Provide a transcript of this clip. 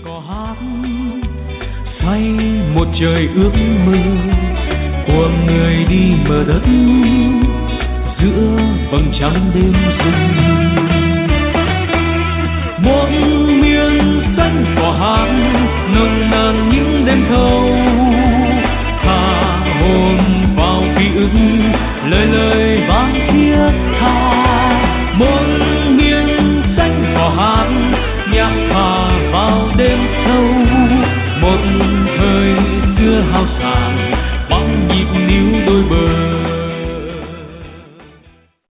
cò hát say một trời ước mơ của người đi bờ đất giữa vầng trăng đêm rừng. Một miền xanh cỏ hát nồng nàn những đêm thâu, thả hồn vào ký ức lời lời vang thiết tha. Một miền xanh cỏ hát nhạc phà vào đêm sâu,